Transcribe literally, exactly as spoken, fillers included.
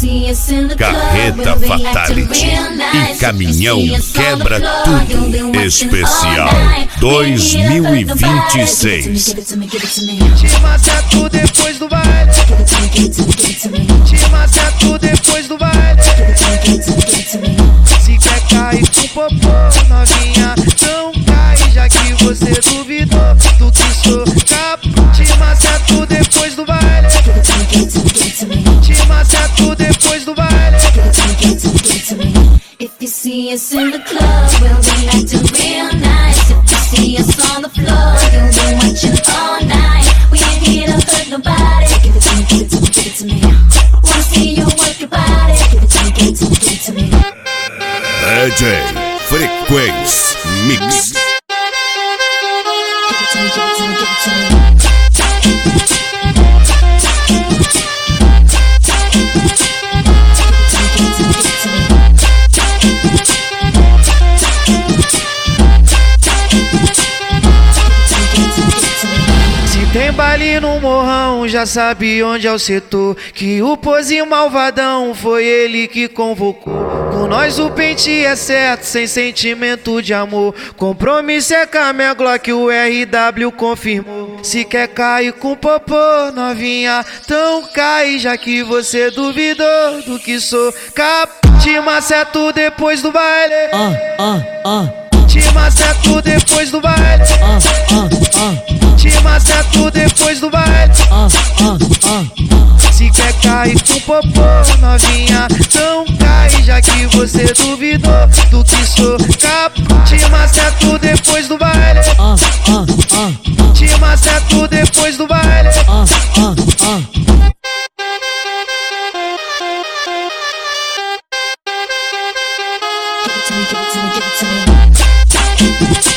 Carreta Fatality e Caminhão Quebra Tudo Especial dois mil e vinte e seis. Te maceto depois do baile. Te maceto depois do baile. Se quer cair com popô, novinha, não cai, já que você duvidou do que sou capaz. Te maceto depois do baile. Te maceto depois do baile. If you see us in the club, we'll be acting real nice. If you see us on the floor, you'll be watching all night. We ain't here to hurt nobody. Give it to me, give it to me, give it to me. Wanna see you work your body. Give it to me, give it to me, give it to me. D J Frequência Mix. Give it to me, give it to me, give it to me. Tem baile no morrão, já sabe onde é o setor. Que o pozinho malvadão foi ele que convocou. Com nós o pente é certo, sem sentimento de amor. Compromisso é com a minha Glock, o R W confirmou. Se quer cair com popô, novinha, então cai, já que você duvidou do que sou capaz. Te maceto depois do baile. Ah, ah, ah. Te maceto depois do baile. Ah, ah, ah. Te maceto depois do baile. Ah, ah, ah. Se quer cair com popô, novinha, não cai, já que você duvidou do que sou capaz. Te maceto depois do baile. Ah, ah, ah. Te maceto depois do baile. Ah, ah, ah. Give it to me, give it to me, give it to me.